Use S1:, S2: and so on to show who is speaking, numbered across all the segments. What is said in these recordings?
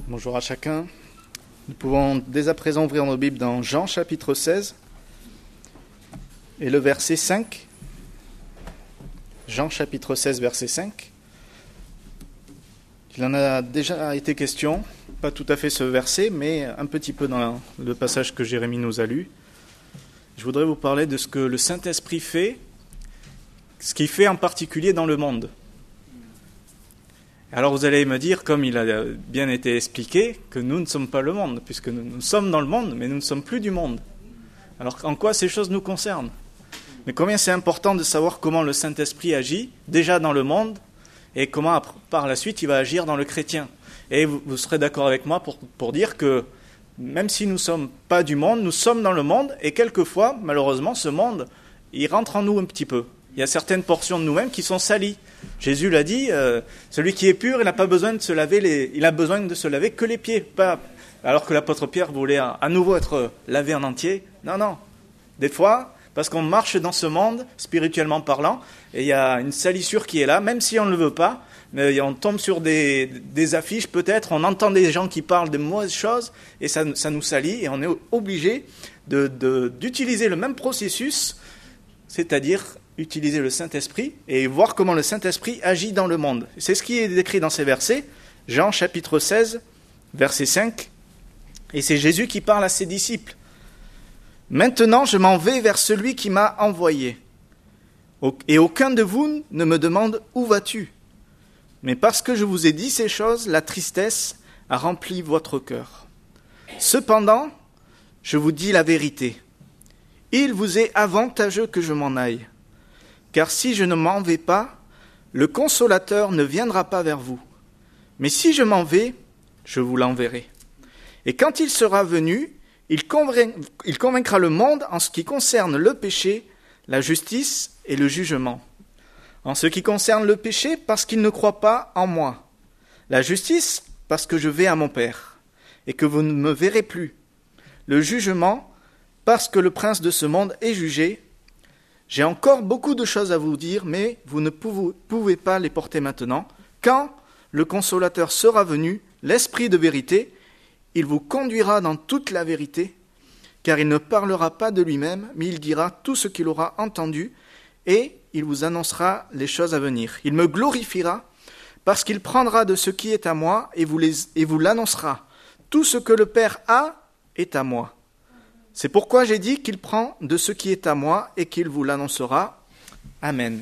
S1: Bonjour à chacun. Nous pouvons dès à présent ouvrir nos Bibles dans Jean chapitre 16 et le verset 5. Jean chapitre 16 verset 5. Il en a déjà été question, pas tout à fait ce verset, mais un petit peu dans le passage que Jérémie nous a lu. Je voudrais vous parler de ce que le Saint-Esprit fait, ce qu'il fait en particulier dans le monde. Alors vous allez me dire, comme il a bien été expliqué, que nous ne sommes pas le monde, puisque nous sommes dans le monde, mais nous ne sommes plus du monde. Alors en quoi ces choses nous concernent ? Mais combien c'est important de savoir comment le Saint-Esprit agit déjà dans le monde et comment par la suite il va agir dans le chrétien. Et vous serez d'accord avec moi pour dire que même si nous ne sommes pas du monde, nous sommes dans le monde et quelquefois, malheureusement, ce monde, il rentre en nous un petit peu. Il y a certaines portions de nous-mêmes qui sont salies. Jésus l'a dit, celui qui est pur, il n'a pas besoin de se laver il a besoin de se laver que les pieds. Pas, alors que l'apôtre Pierre voulait à nouveau être lavé en entier. Non. Des fois, parce qu'on marche dans ce monde, spirituellement parlant, et il y a une salissure qui est là, même si on ne le veut pas, mais on tombe sur des affiches peut-être, on entend des gens qui parlent de mauvaises choses, et ça nous salit, et on est obligé d'utiliser le même processus, c'est-à-dire utiliser le Saint-Esprit et voir comment le Saint-Esprit agit dans le monde. C'est ce qui est décrit dans ces versets, Jean chapitre 16, verset 5, et c'est Jésus qui parle à ses disciples. « Maintenant je m'en vais vers celui qui m'a envoyé, et aucun de vous ne me demande « Où vas-tu » Mais parce que je vous ai dit ces choses, la tristesse a rempli votre cœur. Cependant, je vous dis la vérité. Il vous est avantageux que je m'en aille. Car si je ne m'en vais pas, le Consolateur ne viendra pas vers vous. Mais si je m'en vais, je vous l'enverrai. Et quand il sera venu, il convaincra le monde en ce qui concerne le péché, la justice et le jugement. En ce qui concerne le péché, parce qu'il ne croit pas en moi. La justice, parce que je vais à mon Père, et que vous ne me verrez plus. Le jugement, parce que le prince de ce monde est jugé. J'ai encore beaucoup de choses à vous dire, mais vous ne pouvez pas les porter maintenant. Quand le Consolateur sera venu, l'Esprit de vérité, il vous conduira dans toute la vérité, car il ne parlera pas de lui-même, mais il dira tout ce qu'il aura entendu, et il vous annoncera les choses à venir. Il me glorifiera, parce qu'il prendra de ce qui est à moi, et vous l'annoncera. Tout ce que le Père a est à moi. C'est pourquoi j'ai dit qu'il prend de ce qui est à moi et qu'il vous l'annoncera. Amen.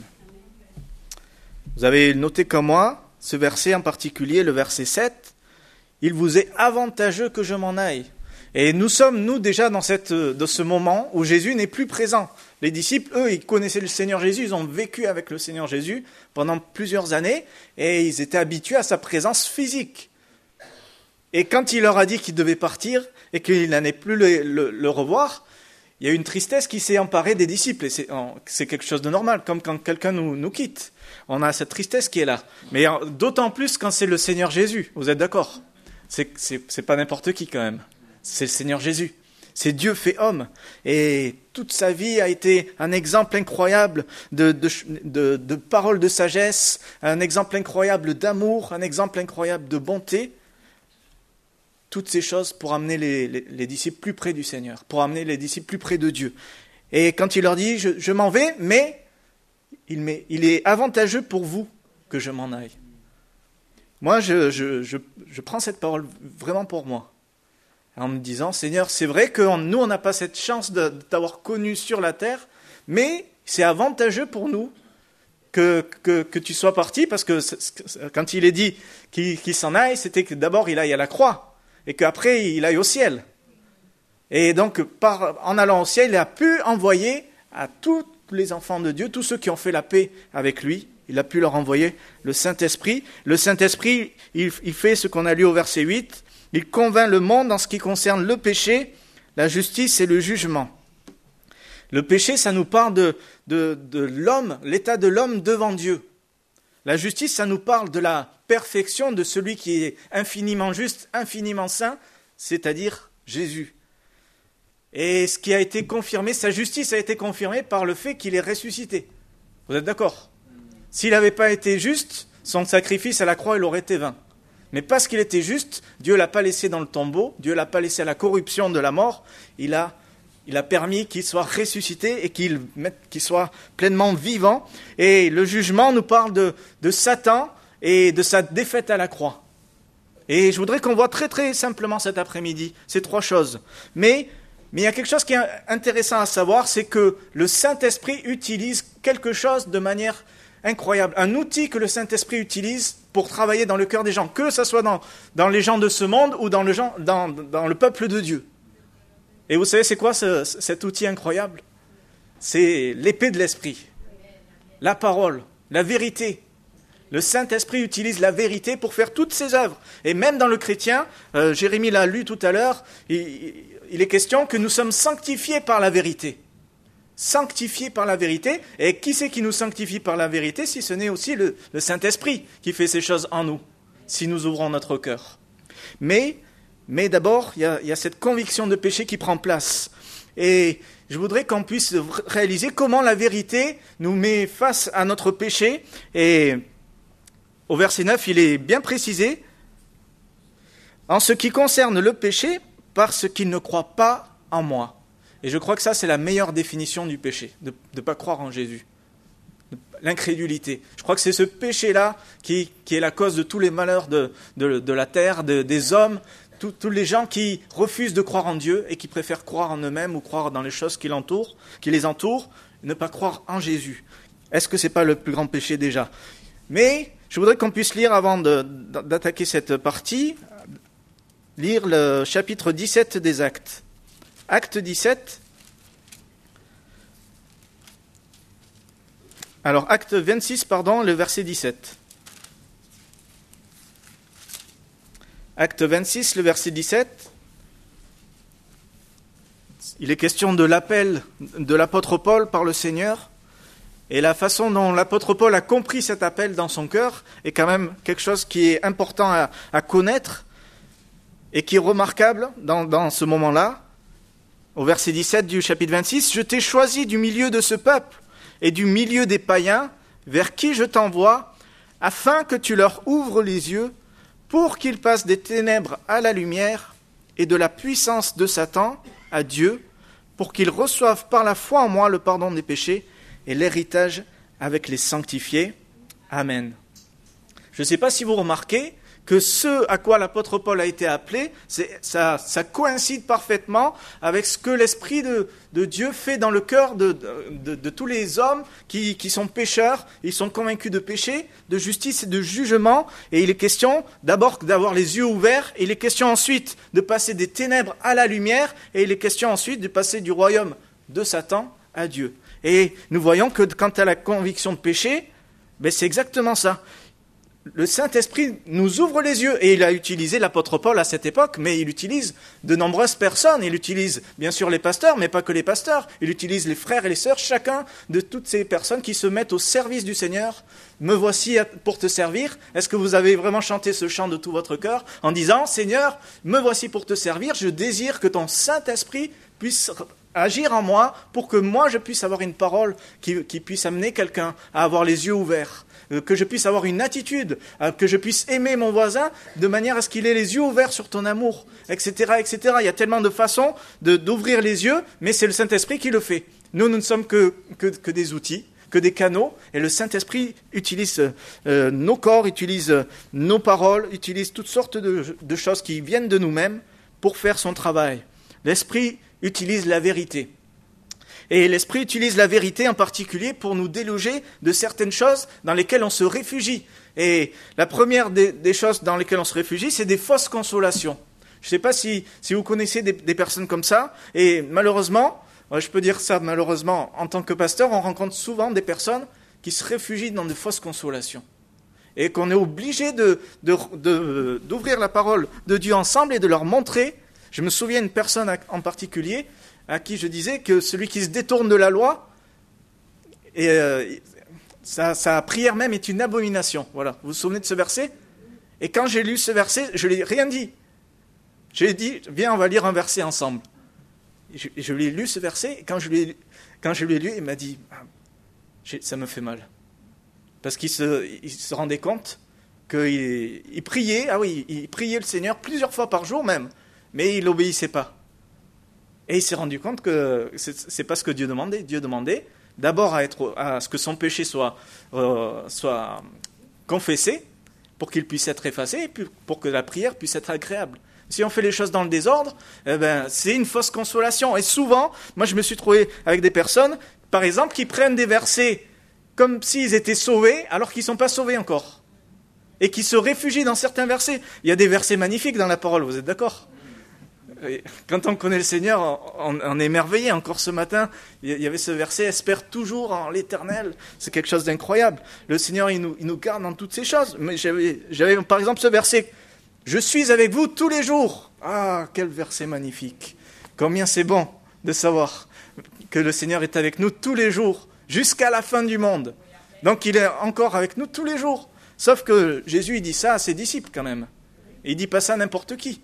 S1: Vous avez noté comme moi, ce verset en particulier, le verset 7, « Il vous est avantageux que je m'en aille ». Et nous sommes, nous, déjà dans ce moment où Jésus n'est plus présent. Les disciples, eux, ils connaissaient le Seigneur Jésus, ils ont vécu avec le Seigneur Jésus pendant plusieurs années et ils étaient habitués à sa présence physique. Et quand il leur a dit qu'il devait partir et qu'il n'allait plus le revoir, il y a une tristesse qui s'est emparée des disciples. Et c'est quelque chose de normal, comme quand quelqu'un nous quitte. On a cette tristesse qui est là. Mais d'autant plus quand c'est le Seigneur Jésus. Vous êtes d'accord ? C'est pas n'importe qui quand même. C'est le Seigneur Jésus. C'est Dieu fait homme. Et toute sa vie a été un exemple incroyable de paroles de sagesse, un exemple incroyable d'amour, un exemple incroyable de bonté. Toutes ces choses pour amener les disciples plus près du Seigneur, pour amener les disciples plus près de Dieu. Et quand il leur dit, je m'en vais, mais il est avantageux pour vous que je m'en aille. Moi, je prends cette parole vraiment pour moi, en me disant, Seigneur, c'est vrai que nous, on n'a pas cette chance de t'avoir connu sur la terre, mais c'est avantageux pour nous que tu sois parti, parce que quand il est dit qu'il s'en aille, c'était que d'abord il aille à la croix, et qu'après il aille au ciel. Et donc, en allant au ciel, il a pu envoyer à tous les enfants de Dieu, tous ceux qui ont fait la paix avec lui, il a pu leur envoyer le Saint-Esprit. Le Saint-Esprit, il fait ce qu'on a lu au verset 8, il convainc le monde en ce qui concerne le péché, la justice et le jugement. Le péché, ça nous parle de l'homme, l'état de l'homme devant Dieu. La justice, ça nous parle de la perfection de celui qui est infiniment juste, infiniment saint, c'est-à-dire Jésus. Et ce qui a été confirmé, sa justice a été confirmée par le fait qu'il est ressuscité. Vous êtes d'accord ? S'il n'avait pas été juste, son sacrifice à la croix, il aurait été vain. Mais parce qu'il était juste, Dieu ne l'a pas laissé dans le tombeau, Dieu ne l'a pas laissé à la corruption de la mort, il a permis qu'il soit ressuscité et qu'il soit pleinement vivant. Et le jugement nous parle de Satan et de sa défaite à la croix. Et je voudrais qu'on voit très très simplement cet après-midi ces trois choses. Mais il y a quelque chose qui est intéressant à savoir, c'est que le Saint-Esprit utilise quelque chose de manière incroyable. Un outil que le Saint-Esprit utilise pour travailler dans le cœur des gens, que ce soit dans les gens de ce monde ou dans le peuple de Dieu. Et vous savez, c'est quoi cet outil incroyable? C'est l'épée de l'Esprit, la parole, la vérité. Le Saint-Esprit utilise la vérité pour faire toutes ses œuvres. Et même dans le chrétien, Jérémie l'a lu tout à l'heure, il est question que nous sommes sanctifiés par la vérité. Sanctifiés par la vérité. Et qui c'est qui nous sanctifie par la vérité, si ce n'est aussi le Saint-Esprit qui fait ces choses en nous, si nous ouvrons notre cœur. Mais d'abord, il y a cette conviction de péché qui prend place. Et je voudrais qu'on puisse réaliser comment la vérité nous met face à notre péché. Et au verset 9, il est bien précisé, en ce qui concerne le péché, parce qu'il ne croit pas en moi. Et je crois que ça, c'est la meilleure définition du péché, de ne pas croire en Jésus. L'incrédulité. Je crois que c'est ce péché-là qui est la cause de tous les malheurs de la terre, des hommes, tous les gens qui refusent de croire en Dieu et qui préfèrent croire en eux-mêmes ou croire dans les choses qui les entourent, ne pas croire en Jésus. Est-ce que ce n'est pas le plus grand péché déjà? Mais je voudrais qu'on puisse lire, avant d'attaquer cette partie, lire le chapitre 17 des Actes. Acte 17. Alors, acte 26, le verset 17. Acte 26, le verset 17. Il est question de l'appel de l'apôtre Paul par le Seigneur. Et la façon dont l'apôtre Paul a compris cet appel dans son cœur est quand même quelque chose qui est important à connaître et qui est remarquable dans ce moment-là. Au verset 17 du chapitre 26, « Je t'ai choisi du milieu de ce peuple et du milieu des païens, vers qui je t'envoie, afin que tu leur ouvres les yeux, pour qu'ils passent des ténèbres à la lumière et de la puissance de Satan à Dieu, pour qu'ils reçoivent par la foi en moi le pardon des péchés et l'héritage avec les sanctifiés. Amen. » Je ne sais pas si vous remarquez que ce à quoi l'apôtre Paul a été appelé, ça coïncide parfaitement avec ce que l'Esprit de Dieu fait dans le cœur de tous les hommes qui sont pécheurs. Ils sont convaincus de péché, de justice et de jugement. Et il est question d'abord d'avoir les yeux ouverts, et il est question ensuite de passer des ténèbres à la lumière, et il est question ensuite de passer du royaume de Satan à Dieu. Et nous voyons que quant à la conviction de péché, c'est exactement ça. Le Saint-Esprit nous ouvre les yeux, et il a utilisé l'apôtre Paul à cette époque, mais il utilise de nombreuses personnes. Il utilise bien sûr les pasteurs, mais pas que les pasteurs. Il utilise les frères et les sœurs, chacun de toutes ces personnes qui se mettent au service du Seigneur. Me voici pour te servir. Est-ce que vous avez vraiment chanté ce chant de tout votre cœur en disant, Seigneur, me voici pour te servir, je désire que ton Saint-Esprit puisse agir en moi pour que moi je puisse avoir une parole qui puisse amener quelqu'un à avoir les yeux ouverts. Que je puisse avoir une attitude, que je puisse aimer mon voisin de manière à ce qu'il ait les yeux ouverts sur ton amour, etc., etc. Il y a tellement de façons d'ouvrir les yeux, mais c'est le Saint-Esprit qui le fait. Nous ne sommes que des outils, que des canaux, et le Saint-Esprit utilise nos corps, utilise nos paroles, utilise toutes sortes de choses qui viennent de nous-mêmes pour faire son travail. L'Esprit utilise la vérité. Et l'Esprit utilise la vérité en particulier pour nous déloger de certaines choses dans lesquelles on se réfugie. Et la première des choses dans lesquelles on se réfugie, c'est des fausses consolations. Je ne sais pas si vous connaissez des personnes comme ça. Et malheureusement, je peux dire ça malheureusement, en tant que pasteur, on rencontre souvent des personnes qui se réfugient dans de fausses consolations. Et qu'on est obligé d'ouvrir la parole de Dieu ensemble et de leur montrer. Je me souviens d'une personne en particulier à qui je disais que celui qui se détourne de la loi, sa prière même est une abomination. Voilà. Vous vous souvenez de ce verset? Et quand j'ai lu ce verset, je ne lui ai rien dit. J'ai dit, viens, on va lire un verset ensemble. Je lui ai lu ce verset, et quand je lui ai lu, il m'a dit, ça me fait mal. Parce qu'il se rendait compte qu'il priait, il priait le Seigneur plusieurs fois par jour même, mais il n'obéissait pas. Et il s'est rendu compte que c'est pas ce que Dieu demandait. Dieu demandait d'abord à ce que son péché soit confessé, pour qu'il puisse être effacé, et puis pour que la prière puisse être agréable. Si on fait les choses dans le désordre, c'est une fausse consolation. Et souvent, moi je me suis trouvé avec des personnes, par exemple, qui prennent des versets comme s'ils étaient sauvés, alors qu'ils ne sont pas sauvés encore. Et qui se réfugient dans certains versets. Il y a des versets magnifiques dans la parole, vous êtes d'accord ? Quand on connaît le Seigneur, on est émerveillé. Encore ce matin, il y avait ce verset « Espère toujours en l'Éternel ». C'est quelque chose d'incroyable. Le Seigneur, il nous garde dans toutes ces choses. Mais j'avais par exemple ce verset « Je suis avec vous tous les jours ». Ah, quel verset magnifique. Combien c'est bon de savoir que le Seigneur est avec nous tous les jours, jusqu'à la fin du monde. Donc il est encore avec nous tous les jours. Sauf que Jésus, il dit ça à ses disciples quand même. Et il dit pas ça à n'importe qui.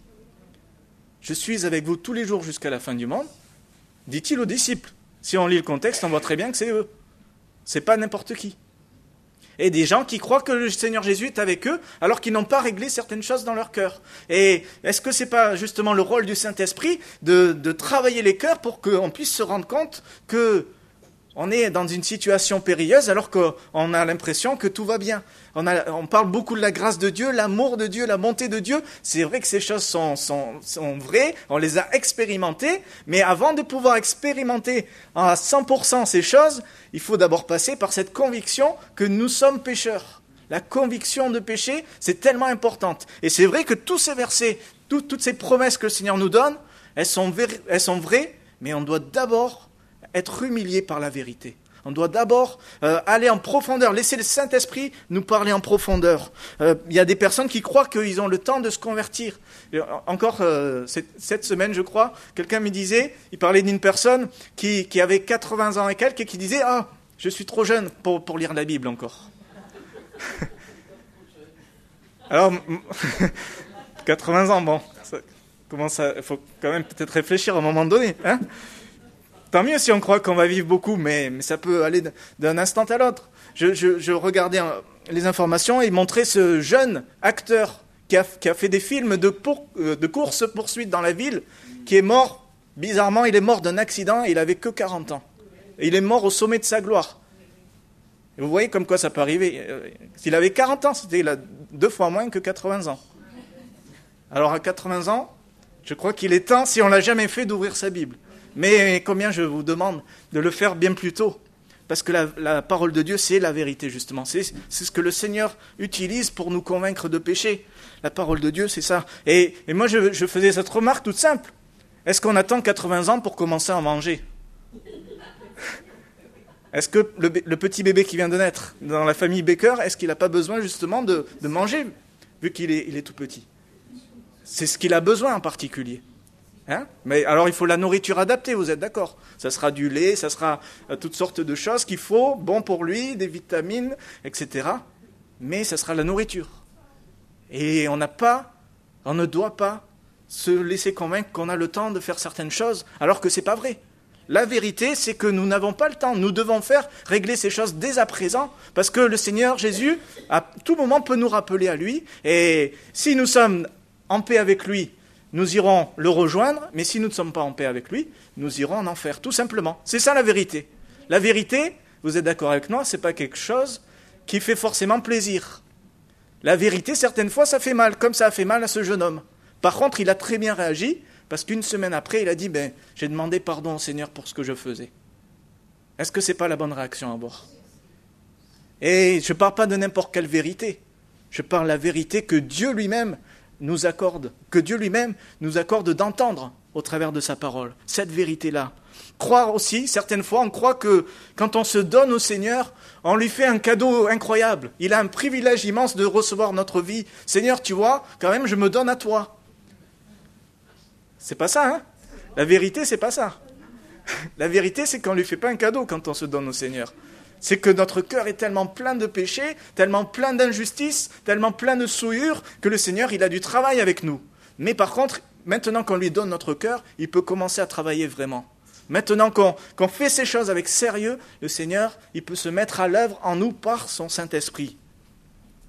S1: Je suis avec vous tous les jours jusqu'à la fin du monde, dit-il aux disciples. Si on lit le contexte, on voit très bien que c'est eux. C'est pas n'importe qui. Et des gens qui croient que le Seigneur Jésus est avec eux, alors qu'ils n'ont pas réglé certaines choses dans leur cœur. Et est-ce que c'est pas justement le rôle du Saint-Esprit de travailler les cœurs pour qu'on puisse se rendre compte que on est dans une situation périlleuse alors qu'on a l'impression que tout va bien. On parle beaucoup de la grâce de Dieu, l'amour de Dieu, la bonté de Dieu. C'est vrai que ces choses sont vraies, on les a expérimentées, mais avant de pouvoir expérimenter à 100% ces choses, il faut d'abord passer par cette conviction que nous sommes pécheurs. La conviction de péché, c'est tellement importante. Et c'est vrai que tous ces versets, toutes ces promesses que le Seigneur nous donne, elles sont vraies, mais on doit d'abord être humilié par la vérité. On doit d'abord aller en profondeur, laisser le Saint-Esprit nous parler en profondeur. Il y a des personnes qui croient qu'ils ont le temps de se convertir. Encore cette semaine, je crois, quelqu'un me disait, il parlait d'une personne qui avait 80 ans et quelques et qui disait « Ah, je suis trop jeune pour lire la Bible encore. » Alors, 80 ans, bon, il faut quand même peut-être réfléchir à un moment donné, hein. Tant mieux si on croit qu'on va vivre beaucoup, mais ça peut aller d'un instant à l'autre. Je regardais les informations et il montrait ce jeune acteur qui a fait des films de course-poursuite dans la ville, qui est mort, bizarrement, il est mort d'un accident et il n'avait que 40 ans. Et il est mort au sommet de sa gloire. Et vous voyez comme quoi ça peut arriver. S'il avait 40 ans, c'était 2 fois moins que 80 ans. Alors à 80 ans, je crois qu'il est temps, si on ne l'a jamais fait, d'ouvrir sa Bible. Mais combien je vous demande de le faire bien plus tôt. Parce que la parole de Dieu, c'est la vérité, justement. C'est ce que le Seigneur utilise pour nous convaincre de péché. La parole de Dieu, c'est ça. Et moi, je faisais cette remarque toute simple. Est-ce qu'on attend 80 ans pour commencer à manger ? Est-ce que le petit bébé qui vient de naître dans la famille Baker, est-ce qu'il n'a pas besoin justement de manger, vu qu'il est tout petit ? C'est ce qu'il a besoin en particulier. Hein ? Mais alors il faut la nourriture adaptée, vous êtes d'accord ? Ça sera du lait, ça sera toutes sortes de choses qu'il faut, bon pour lui, des vitamines, etc. Mais ça sera la nourriture. Et on ne doit pas se laisser convaincre qu'on a le temps de faire certaines choses, alors que c'est pas vrai. La vérité, c'est que nous n'avons pas le temps. Nous devons régler ces choses dès à présent, parce que le Seigneur Jésus, à tout moment, peut nous rappeler à lui. Et si nous sommes en paix avec lui, nous irons le rejoindre, mais si nous ne sommes pas en paix avec lui, nous irons en enfer, tout simplement. C'est ça la vérité. La vérité, vous êtes d'accord avec moi, c'est pas quelque chose qui fait forcément plaisir. La vérité, certaines fois, ça fait mal, comme ça a fait mal à ce jeune homme. Par contre, il a très bien réagi, parce qu'une semaine après, il a dit « j'ai demandé pardon au Seigneur pour ce que je faisais ». Est-ce que c'est pas la bonne réaction à avoir ? Et je ne parle pas de n'importe quelle vérité. Je parle de la vérité que Dieu lui-même nous accorde, d'entendre au travers de sa parole, cette vérité-là. Croire aussi, certaines fois, on croit que quand on se donne au Seigneur, on lui fait un cadeau incroyable. Il a un privilège immense de recevoir notre vie. Seigneur, tu vois, quand même, je me donne à toi. C'est pas ça, hein ? La vérité, c'est pas ça. La vérité, c'est qu'on ne lui fait pas un cadeau quand on se donne au Seigneur. C'est que notre cœur est tellement plein de péchés, tellement plein d'injustices, tellement plein de souillures, que le Seigneur, il a du travail avec nous. Mais par contre, maintenant qu'on lui donne notre cœur, il peut commencer à travailler vraiment. Maintenant qu'on fait ces choses avec sérieux, le Seigneur, il peut se mettre à l'œuvre en nous par son Saint-Esprit.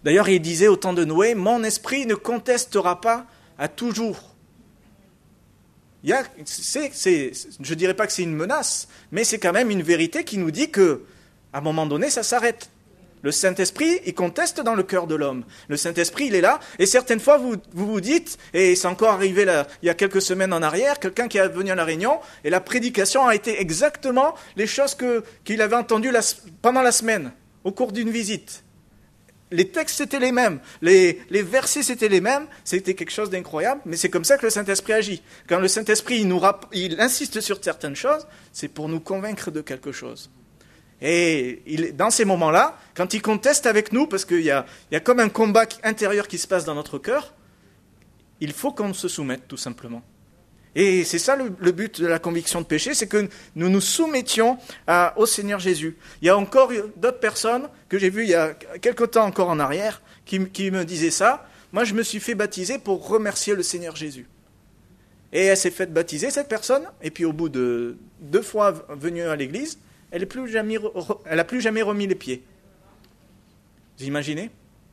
S1: D'ailleurs, il disait au temps de Noé, « Mon esprit ne contestera pas à toujours. » je ne dirais pas que c'est une menace, mais c'est quand même une vérité qui nous dit qu'à un moment donné, ça s'arrête. Le Saint-Esprit, il conteste dans le cœur de l'homme. Le Saint-Esprit, il est là. Et certaines fois, vous dites, et c'est encore arrivé là, il y a quelques semaines en arrière, quelqu'un qui est venu à la réunion, et la prédication a été exactement les choses qu'il avait entendues pendant la semaine, au cours d'une visite. Les textes étaient les mêmes, les versets c'était les mêmes, c'était quelque chose d'incroyable, mais c'est comme ça que le Saint-Esprit agit. Quand le Saint-Esprit il insiste sur certaines choses, c'est pour nous convaincre de quelque chose. Et dans ces moments-là, quand il conteste avec nous, parce qu'il y a comme un combat intérieur qui se passe dans notre cœur, il faut qu'on se soumette tout simplement. Et c'est ça le but de la conviction de péché, c'est que nous nous soumettions au Seigneur Jésus. Il y a encore d'autres personnes que j'ai vues il y a quelque temps encore en arrière qui me disaient ça. Moi, je me suis fait baptiser pour remercier le Seigneur Jésus. Et elle s'est faite baptiser, cette personne, et puis au bout de 2 fois venue à l'église, elle n'a plus jamais remis les pieds. Vous imaginez ?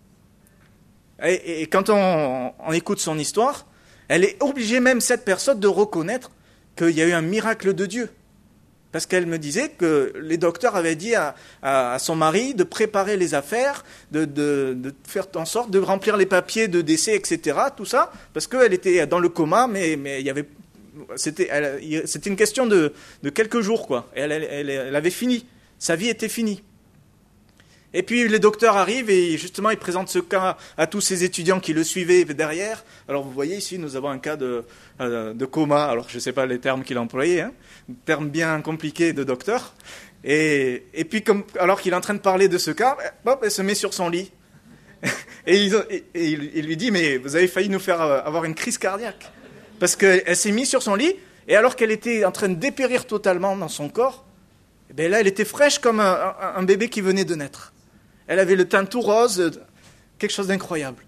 S1: Et quand on écoute son histoire, elle est obligée même, cette personne, de reconnaître qu'il y a eu un miracle de Dieu. Parce qu'elle me disait que les docteurs avaient dit à son mari de préparer les affaires, de faire en sorte de remplir les papiers de décès, etc., tout ça, parce qu'elle était dans le coma, mais il y avait... C'était une question de quelques jours, quoi. Et elle avait fini. Sa vie était finie. Et puis les docteurs arrivent et justement ils présentent ce cas à tous ces étudiants qui le suivaient derrière. Alors vous voyez ici, nous avons un cas de coma. Alors je ne sais pas les termes qu'il a employés, hein, termes bien compliqués de docteur. Et puis alors qu'il est en train de parler de ce cas, hop, elle se met sur son lit. Et il lui dit, mais vous avez failli nous faire avoir une crise cardiaque. Parce qu'elle s'est mise sur son lit, et alors qu'elle était en train de dépérir totalement dans son corps, eh bien là, elle était fraîche comme un bébé qui venait de naître. Elle avait le teint tout rose, quelque chose d'incroyable.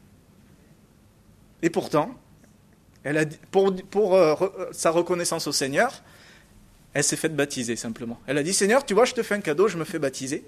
S1: Et pourtant, elle a, pour sa reconnaissance au Seigneur, elle s'est faite baptiser simplement. Elle a dit, Seigneur, tu vois, je te fais un cadeau, je me fais baptiser.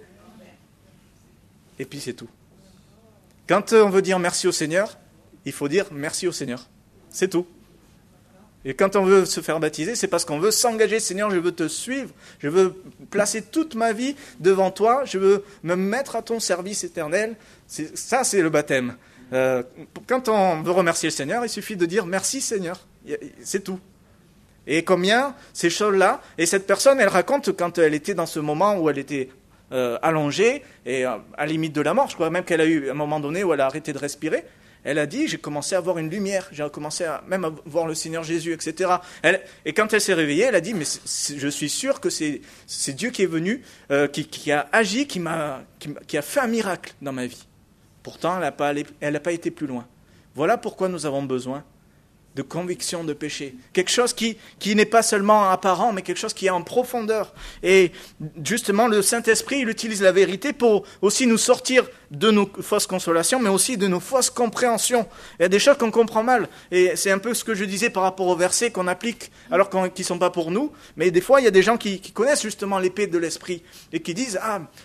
S1: Et puis c'est tout. Quand on veut dire merci au Seigneur, il faut dire merci au Seigneur. C'est tout. Et quand on veut se faire baptiser, c'est parce qu'on veut s'engager. Seigneur, je veux te suivre, je veux placer toute ma vie devant toi, je veux me mettre à ton service éternel. Ça, c'est le baptême. Quand on veut remercier le Seigneur, il suffit de dire merci Seigneur. C'est tout. Et combien ces choses-là, et cette personne, elle raconte quand elle était dans ce moment où elle était allongée, et à la limite de la mort, je crois même qu'elle a eu un moment donné où elle a arrêté de respirer. Elle a dit, j'ai commencé à voir une lumière, j'ai commencé même à voir le Seigneur Jésus, etc. Et quand elle s'est réveillée, elle a dit, mais je suis sûr que c'est Dieu qui est venu, qui a agi, qui a fait un miracle dans ma vie. Pourtant, elle n'a pas été plus loin. Voilà pourquoi nous avons besoin de conviction de péché. Quelque chose qui n'est pas seulement apparent, mais quelque chose qui est en profondeur. Et justement, le Saint-Esprit, il utilise la vérité pour aussi nous sortir de nos fausses consolations, mais aussi de nos fausses compréhensions. Il y a des choses qu'on comprend mal. Et c'est un peu ce que je disais par rapport aux versets qu'on applique, alors qu'ils ne sont pas pour nous. Mais des fois, il y a des gens qui connaissent justement l'épée de l'Esprit et qui disent,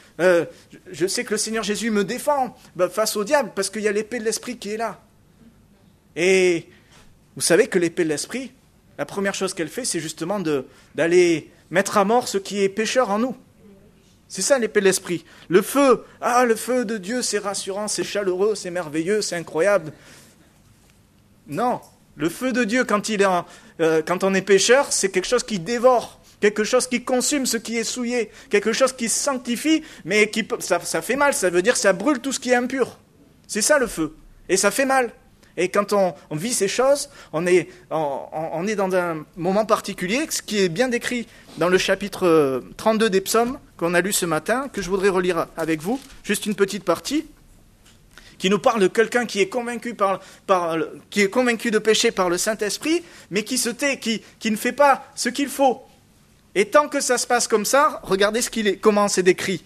S1: je sais que le Seigneur Jésus me défend face au diable, parce qu'il y a l'épée de l'Esprit qui est là. Et vous savez que l'épée de l'Esprit, la première chose qu'elle fait, c'est justement d'aller mettre à mort ce qui est pécheur en nous. C'est ça l'épée de l'Esprit. Le feu de Dieu, c'est rassurant, c'est chaleureux, c'est merveilleux, c'est incroyable. Non, le feu de Dieu, quand on est pécheur, c'est quelque chose qui dévore, quelque chose qui consume ce qui est souillé, quelque chose qui sanctifie, mais ça fait mal, ça veut dire que ça brûle tout ce qui est impur. C'est ça le feu, et ça fait mal. Et quand on vit ces choses, on est dans un moment particulier, ce qui est bien décrit dans le chapitre 32 des psaumes qu'on a lu ce matin, que je voudrais relire avec vous, juste une petite partie, qui nous parle de quelqu'un qui est convaincu qui est convaincu de péché par le Saint-Esprit, mais qui se tait, qui ne fait pas ce qu'il faut. Et tant que ça se passe comme ça, regardez comment c'est décrit.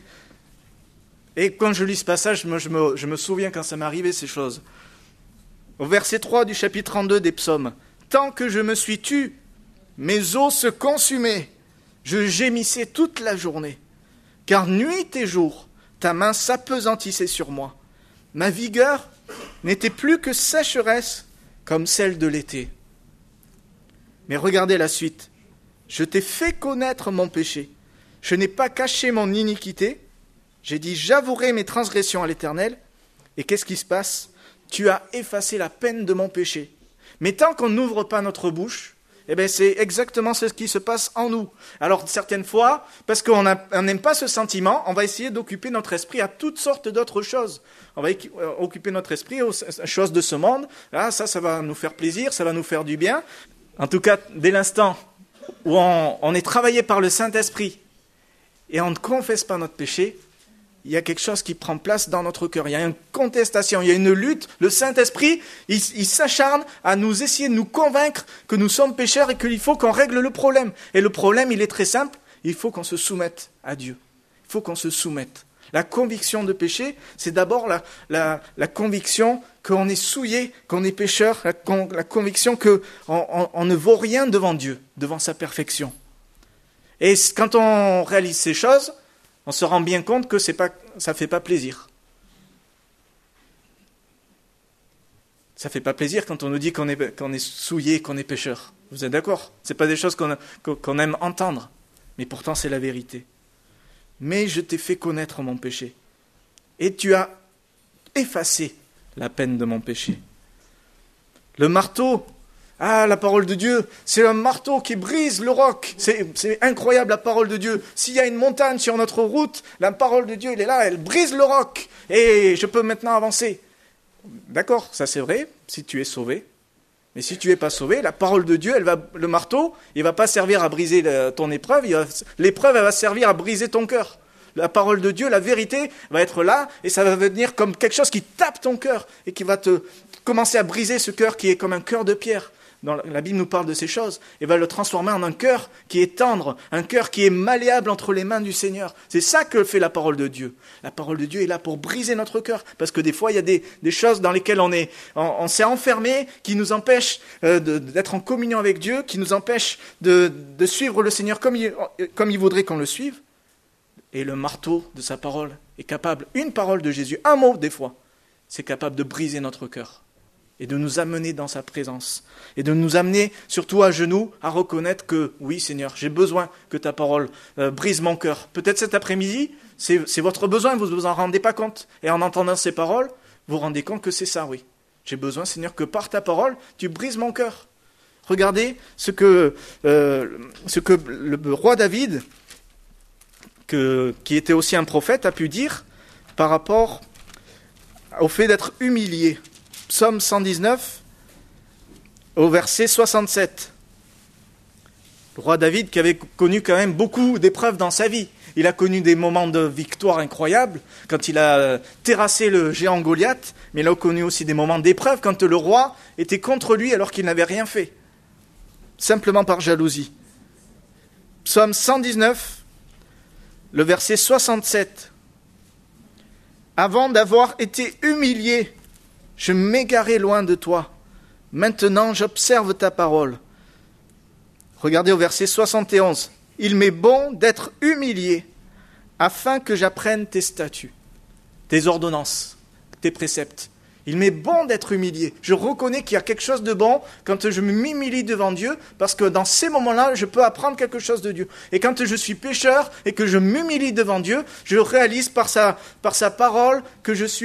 S1: Et quand je lis ce passage, je me souviens quand ça m'est arrivé ces choses. Au verset 3 du chapitre 32 des psaumes, « Tant que je me suis tu, mes os se consumaient, je gémissais toute la journée, car nuit et jour, ta main s'apesantissait sur moi. Ma vigueur n'était plus que sécheresse comme celle de l'été. Mais regardez la suite. Je t'ai fait connaître mon péché. Je n'ai pas caché mon iniquité. J'ai dit, j'avouerai mes transgressions à l'Éternel. Et qu'est-ce qui se passe? Tu as effacé la peine de mon péché. Mais tant qu'on n'ouvre pas notre bouche, eh bien c'est exactement ce qui se passe en nous. Alors certaines fois, parce qu'on n'aime pas ce sentiment, on va essayer d'occuper notre esprit à toutes sortes d'autres choses. On va occuper notre esprit aux choses de ce monde. Là, ça va nous faire plaisir, ça va nous faire du bien. En tout cas, dès l'instant où on est travaillé par le Saint-Esprit et on ne confesse pas notre péché, il y a quelque chose qui prend place dans notre cœur. Il y a une contestation, il y a une lutte. Le Saint-Esprit, il s'acharne à nous essayer de nous convaincre que nous sommes pécheurs et qu'il faut qu'on règle le problème. Et le problème, il est très simple. Il faut qu'on se soumette à Dieu. Il faut qu'on se soumette. La conviction de péché, c'est d'abord la conviction qu'on est souillé, qu'on est pécheur, la conviction qu'on ne vaut rien devant Dieu, devant sa perfection. Et quand on réalise ces choses, on se rend bien compte que ça ne fait pas plaisir. Ça ne fait pas plaisir quand on nous dit qu'on est souillé, qu'on est pécheur. Vous êtes d'accord? Ce n'est pas des choses qu'on aime entendre, mais pourtant c'est la vérité. Mais je t'ai fait connaître mon péché, et tu as effacé la peine de mon péché. Le marteau, la parole de Dieu, c'est un marteau qui brise le roc. C'est incroyable la parole de Dieu. S'il y a une montagne sur notre route, la parole de Dieu, elle est là, elle brise le roc. Et je peux maintenant avancer. D'accord, ça c'est vrai, si tu es sauvé. Mais si tu n'es pas sauvé, la parole de Dieu, le marteau, il ne va pas servir à briser ton épreuve. L'épreuve, elle va servir à briser ton cœur. La parole de Dieu, la vérité, va être là, et ça va venir comme quelque chose qui tape ton cœur, et qui va te commencer à briser ce cœur qui est comme un cœur de pierre. La Bible nous parle de ces choses, et va le transformer en un cœur qui est tendre, un cœur qui est malléable entre les mains du Seigneur. C'est ça que fait la parole de Dieu. La parole de Dieu est là pour briser notre cœur, parce que des fois, il y a des choses dans lesquelles on s'est enfermé, qui nous empêchent d'être en communion avec Dieu, qui nous empêchent de suivre le Seigneur comme il voudrait qu'on le suive. Et le marteau de sa parole est capable, une parole de Jésus, un mot des fois, c'est capable de briser notre cœur. Et de nous amener dans sa présence. Et de nous amener, surtout à genoux, à reconnaître que, oui Seigneur, j'ai besoin que ta parole brise mon cœur. Peut-être cet après-midi, c'est votre besoin, vous ne vous en rendez pas compte. Et en entendant ces paroles, vous vous rendez compte que c'est ça, oui. J'ai besoin, Seigneur, que par ta parole, tu brises mon cœur. Regardez ce que le roi David, qui était aussi un prophète, a pu dire par rapport au fait d'être humilié. Psaume 119, au verset 67. Le roi David, qui avait connu quand même beaucoup d'épreuves dans sa vie. Il a connu des moments de victoire incroyables, quand il a terrassé le géant Goliath, mais il a connu aussi des moments d'épreuve, quand le roi était contre lui alors qu'il n'avait rien fait, simplement par jalousie. Psaume 119, le verset 67. Avant d'avoir été humilié, je m'égarais loin de toi. Maintenant, j'observe ta parole. Regardez au verset 71. Il m'est bon d'être humilié, afin que j'apprenne tes statuts, tes ordonnances, tes préceptes. Il m'est bon d'être humilié. Je reconnais qu'il y a quelque chose de bon quand je m'humilie devant Dieu, parce que dans ces moments-là, je peux apprendre quelque chose de Dieu. Et quand je suis pécheur et que je m'humilie devant Dieu, je réalise par sa parole que je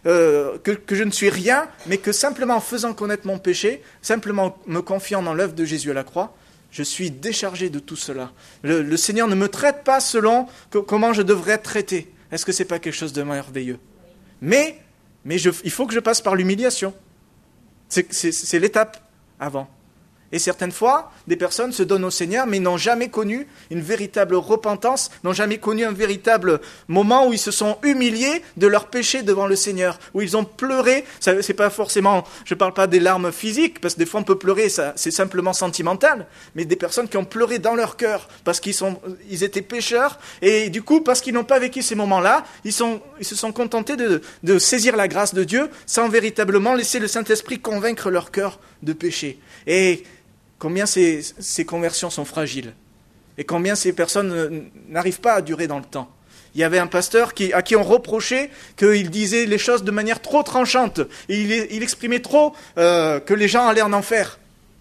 S1: ne suis rien, mais que simplement en faisant connaître mon péché, simplement me confiant dans l'œuvre de Jésus à la croix, je suis déchargé de tout cela. Le Seigneur ne me traite pas selon comment je devrais être traité. Est-ce que ce n'est pas quelque chose de merveilleux? Mais il faut que je passe par l'humiliation. C'est l'étape avant. Et certaines fois, des personnes se donnent au Seigneur, mais n'ont jamais connu une véritable repentance, n'ont jamais connu un véritable moment où ils se sont humiliés de leur péché devant le Seigneur, où ils ont pleuré. C'est pas forcément, je ne parle pas des larmes physiques, parce que des fois on peut pleurer, c'est simplement sentimental, mais des personnes qui ont pleuré dans leur cœur, parce qu'ils étaient pécheurs, et du coup, parce qu'ils n'ont pas vécu ces moments-là, ils se sont contentés de saisir la grâce de Dieu, sans véritablement laisser le Saint-Esprit convaincre leur cœur de péché. Et combien ces conversions sont fragiles, et combien ces personnes n'arrivent pas à durer dans le temps. Il y avait un pasteur à qui on reprochait qu'il disait les choses de manière trop tranchante. Il exprimait trop que les gens allaient en enfer.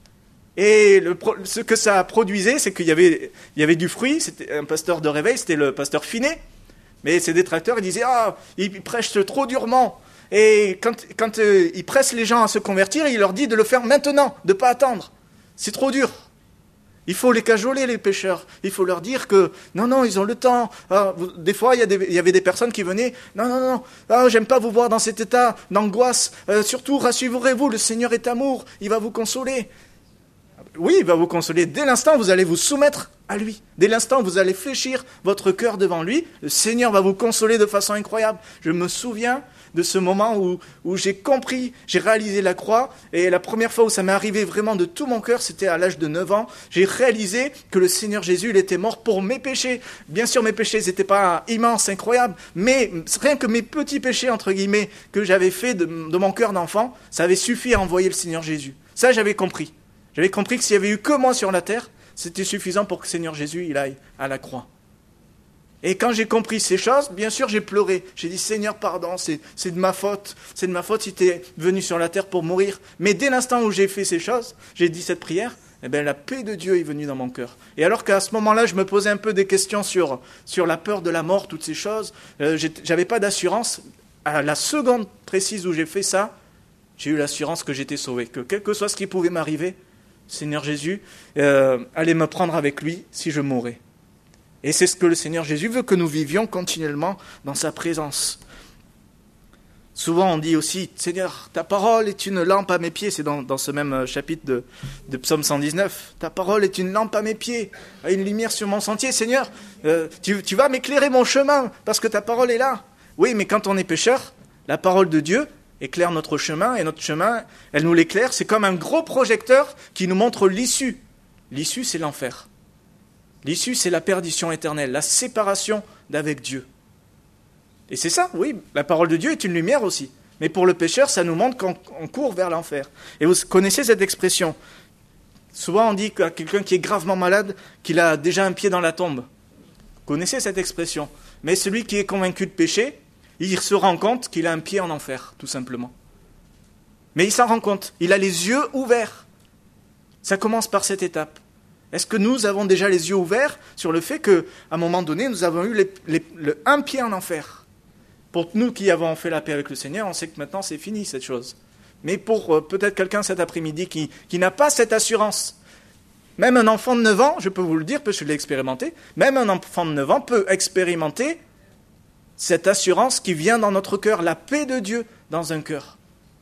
S1: Et ce que ça produisait, c'est qu'il y avait du fruit. C'était un pasteur de réveil, c'était le pasteur Finet. Mais ses détracteurs, ils disaient « Ah, il prêche trop durement ». Et quand il presse les gens à se convertir, il leur dit de le faire maintenant, de ne pas attendre. C'est trop dur. Il faut les cajoler, les pécheurs. Il faut leur dire que, non, ils ont le temps. Ah, des fois, il y avait des personnes qui venaient, non, j'aime pas vous voir dans cet état d'angoisse. Surtout, rassurez-vous, le Seigneur est amour, il va vous consoler. Oui, il va vous consoler. Dès l'instant, vous allez vous soumettre à lui. Dès l'instant, vous allez fléchir votre cœur devant lui. Le Seigneur va vous consoler de façon incroyable. Je me souviens de ce moment où j'ai compris, j'ai réalisé la croix, et la première fois où ça m'est arrivé vraiment de tout mon cœur, c'était à l'âge de 9 ans, j'ai réalisé que le Seigneur Jésus, il était mort pour mes péchés. Bien sûr, mes péchés n'étaient pas immenses, incroyables, mais rien que mes petits péchés, entre guillemets, que j'avais fait de mon cœur d'enfant, ça avait suffi à envoyer le Seigneur Jésus. Ça, j'avais compris. J'avais compris que s'il y avait eu que moi sur la terre, c'était suffisant pour que le Seigneur Jésus, il aille à la croix. Et quand j'ai compris ces choses, bien sûr, j'ai pleuré. J'ai dit, Seigneur, pardon, c'est de ma faute. C'est de ma faute si tu es venu sur la terre pour mourir. Mais dès l'instant où j'ai fait ces choses, j'ai dit cette prière, eh bien, la paix de Dieu est venue dans mon cœur. Et alors qu'à ce moment-là, je me posais un peu des questions sur la peur de la mort, toutes ces choses, j'avais pas d'assurance. À la seconde précise où j'ai fait ça, j'ai eu l'assurance que j'étais sauvé. Que quel que soit ce qui pouvait m'arriver, Seigneur Jésus allait me prendre avec lui si je mourais. Et c'est ce que le Seigneur Jésus veut, que nous vivions continuellement dans sa présence. Souvent on dit aussi, Seigneur, ta parole est une lampe à mes pieds, c'est dans ce même chapitre de Psaume 119. Ta parole est une lampe à mes pieds, une lumière sur mon sentier. Seigneur, tu vas m'éclairer mon chemin, parce que ta parole est là. Oui, mais quand on est pécheur, la parole de Dieu éclaire notre chemin, et notre chemin, elle nous l'éclaire. C'est comme un gros projecteur qui nous montre l'issue. L'issue, c'est l'enfer. L'issue, c'est la perdition éternelle, la séparation d'avec Dieu. Et c'est ça, oui, la parole de Dieu est une lumière aussi. Mais pour le pécheur, ça nous montre qu'on court vers l'enfer. Et vous connaissez cette expression. Souvent, on dit qu'à quelqu'un qui est gravement malade, qu'il a déjà un pied dans la tombe. Vous connaissez cette expression. Mais celui qui est convaincu de péché, il se rend compte qu'il a un pied en enfer, tout simplement. Mais il s'en rend compte. Il a les yeux ouverts. Ça commence par cette étape. Est-ce que nous avons déjà les yeux ouverts sur le fait qu'à un moment donné, nous avons eu un pied en enfer? Pour nous qui avons fait la paix avec le Seigneur, on sait que maintenant c'est fini cette chose. Mais pour peut-être quelqu'un cet après-midi qui n'a pas cette assurance, même un enfant de 9 ans, je peux vous le dire parce que je l'ai expérimenté, même un enfant de 9 ans peut expérimenter cette assurance qui vient dans notre cœur, la paix de Dieu dans un cœur.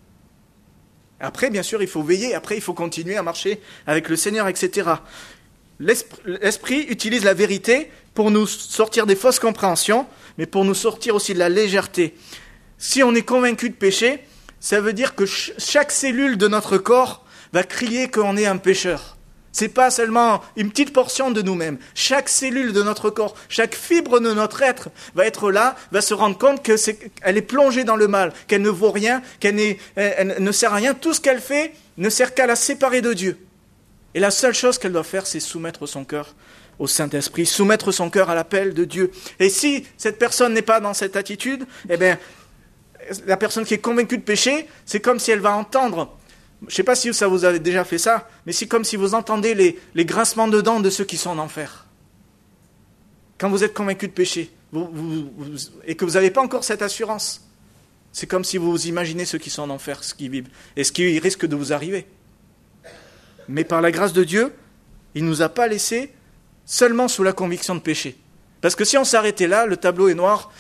S1: Après, bien sûr, il faut veiller, après il faut continuer à marcher avec le Seigneur, etc. L'Esprit utilise la vérité pour nous sortir des fausses compréhensions, mais pour nous sortir aussi de la légèreté. Si on est convaincu de péché, ça veut dire que chaque cellule de notre corps va crier qu'on est un pécheur. C'est pas seulement une petite portion de nous-mêmes. Chaque cellule de notre corps, chaque fibre de notre être va être là, va se rendre compte qu'elle est plongée dans le mal, qu'elle ne vaut rien, elle ne sert à rien. Tout ce qu'elle fait ne sert qu'à la séparer de Dieu. Et la seule chose qu'elle doit faire, c'est soumettre son cœur au Saint-Esprit, soumettre son cœur à l'appel de Dieu. Et si cette personne n'est pas dans cette attitude, eh bien, la personne qui est convaincue de péché, c'est comme si elle va entendre. Je ne sais pas si ça vous avez déjà fait ça, mais c'est comme si vous entendez les grincements de dents de ceux qui sont en enfer. Quand vous êtes convaincu de péché, et que vous n'avez pas encore cette assurance, c'est comme si vous imaginez ceux qui sont en enfer, ce qu'ils vivent, et ce qui risque de vous arriver. Mais par la grâce de Dieu, il ne nous a pas laissés seulement sous la conviction de péché. Parce que si on s'arrêtait là, le tableau est noir,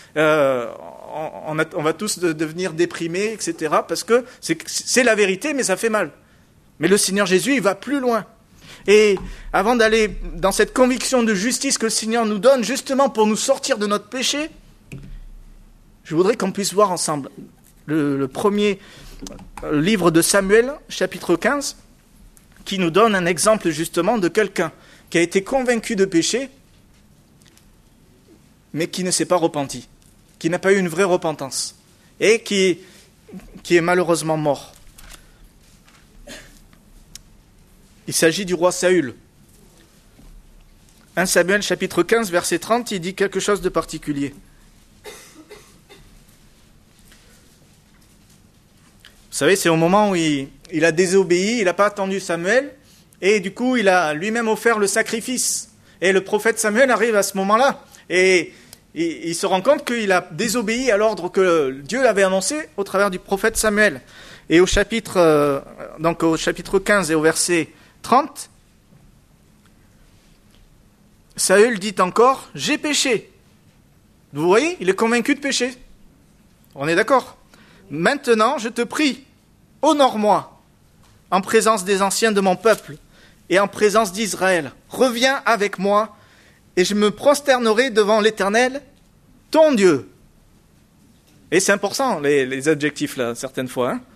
S1: on va tous devenir déprimés, etc. Parce que c'est la vérité, mais ça fait mal. Mais le Seigneur Jésus, il va plus loin. Et avant d'aller dans cette conviction de justice que le Seigneur nous donne, justement pour nous sortir de notre péché, je voudrais qu'on puisse voir ensemble le premier livre de Samuel, chapitre 15, qui nous donne un exemple justement de quelqu'un qui a été convaincu de péché, mais qui ne s'est pas repenti, qui n'a pas eu une vraie repentance, et qui est malheureusement mort. Il s'agit du roi Saül. 1 Samuel chapitre 15, verset 30, il dit quelque chose de particulier. savez, c'est au moment où il a désobéi, il n'a pas attendu Samuel, et du coup, il a lui-même offert le sacrifice. Et le prophète Samuel arrive à ce moment-là, et il se rend compte qu'il a désobéi à l'ordre que Dieu avait annoncé au travers du prophète Samuel. Et au chapitre 15 et au verset 30, Saül dit encore « J'ai péché ». Vous voyez, il est convaincu de pécher. On est d'accord ? Maintenant, je te prie, honore-moi en présence des anciens de mon peuple et en présence d'Israël. Reviens avec moi et je me prosternerai devant l'Éternel, ton Dieu. Et c'est important, les adjectifs là, certaines fois. Hein.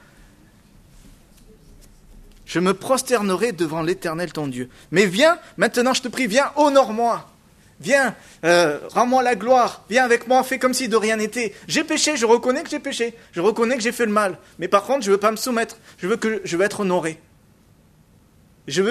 S1: Je me prosternerai devant l'Éternel, ton Dieu. Mais viens, maintenant je te prie, viens, honore-moi. Viens, rends-moi la gloire. Viens avec moi, fais comme si de rien n'était. J'ai péché, je reconnais que j'ai péché. Je reconnais que j'ai fait le mal. Mais par contre, je ne veux pas me soumettre. Je veux être honoré. Je